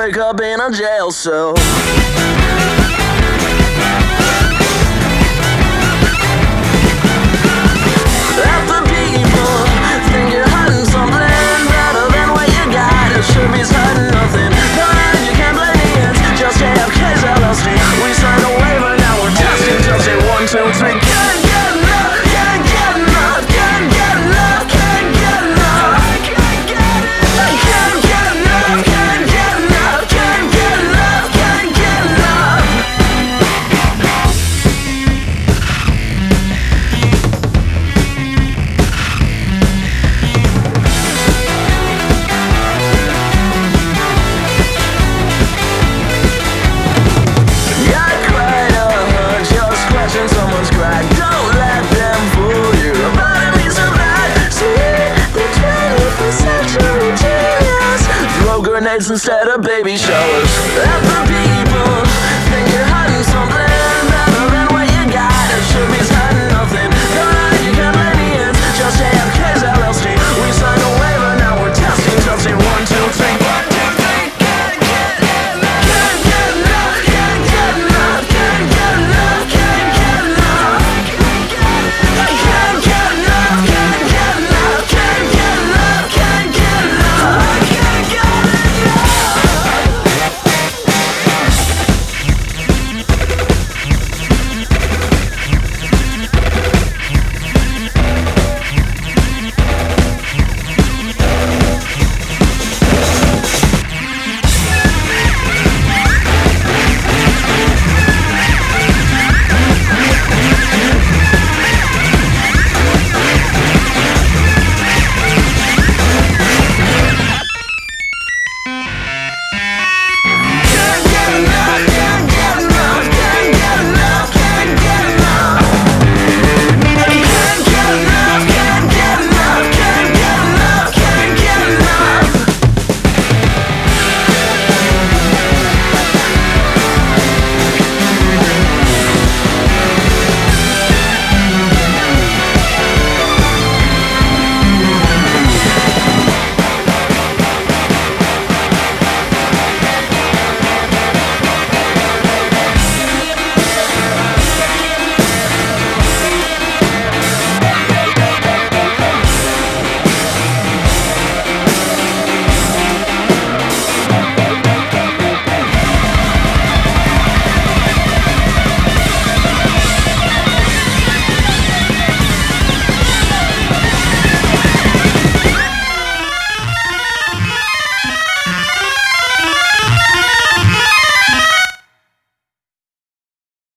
wake up in a jail cell. Let the people think you're hiding something better than what you got. It sure means hiding nothing. But you can't blame me, it's just JFK's LLC. We signed a waiver, now we're testing. Just say 1, 2, 3. Can't get enough, can't get enough, can't get enough, can't get enough. Can't get enough, can't get enough, can't get enough, can't get enough, can't get enough. Got quite a hunch you're scratching someone's crack. Don't let them fool you. But it means so bad. See, the 21st century genius. Throw grenades instead of baby showers. Let the people think